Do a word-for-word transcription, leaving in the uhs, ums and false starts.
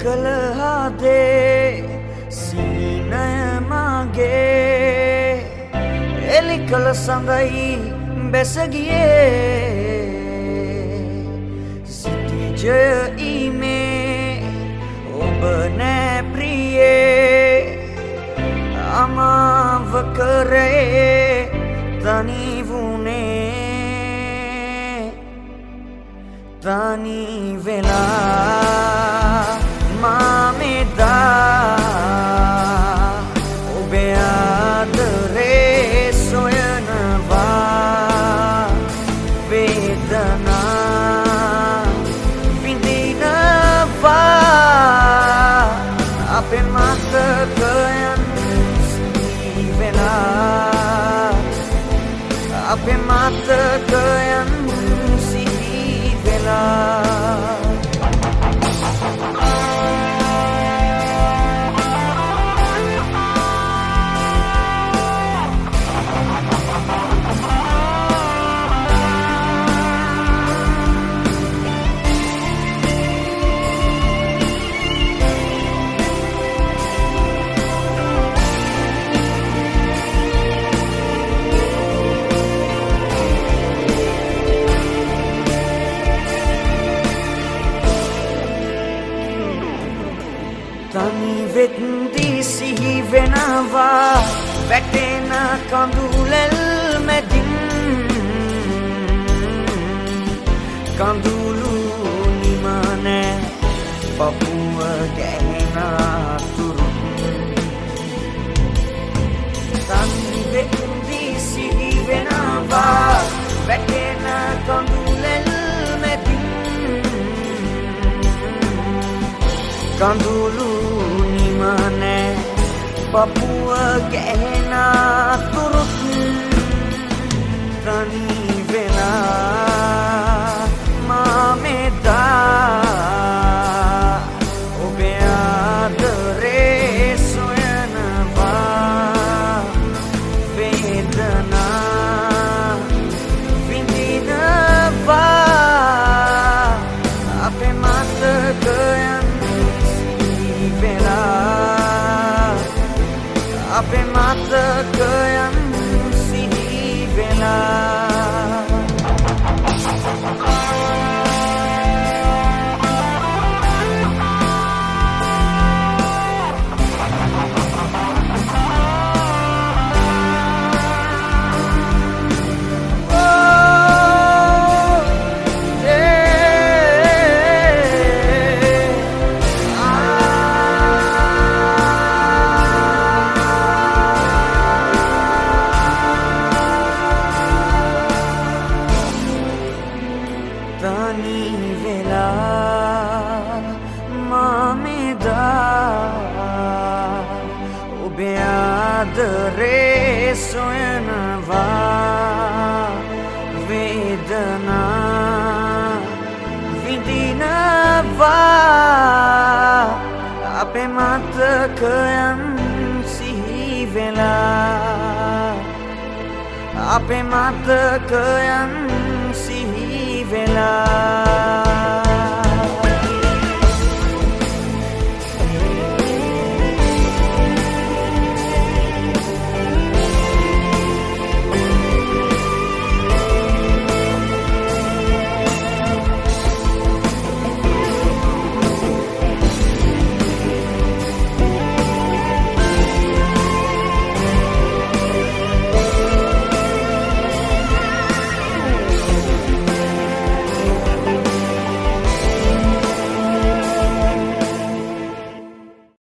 කලහදේ සීනය මගේ එලි කල සඳයි බැසගියේ සිටිජය ඊමේ ඔබ නෑ ප්‍රියේ අමාව කරේ තනි වුණේ තනි වෙලා මාමෙදා ඔබේ ආදරේ සොයනවා වේදනා විඳිනවා අපේ මතකයන් සිහි වෙලා අපේ මතකයන් සිහි වෙලා තනි වෙද්දි සිහි වෙනවා වැටෙන කඳුලෙල් මැදින් කඳුළු නිමනේ පපුව ගැහෙන තුරු තනි වෙද්දි සිහි වෙනවා වැටෙන කඳුලෙල් මැදින් කඳුළු නිමනේ පපුව ගැහෙන තුරුත් තනි වෙලා මාමෙදා ඔබේ ආදරේ සොයනවා වේදනා විඳිනවා අපේ මතකයන් අපේ මතකයන් සිහි වෙලා තනි වෙලා මාමෙදා ඔබේ ආදරේ සොයනවා වේදනා විඳිනවා අපේ මතකයන් සිහි වෙලා අපේ මතකයන් සිහි වෙලා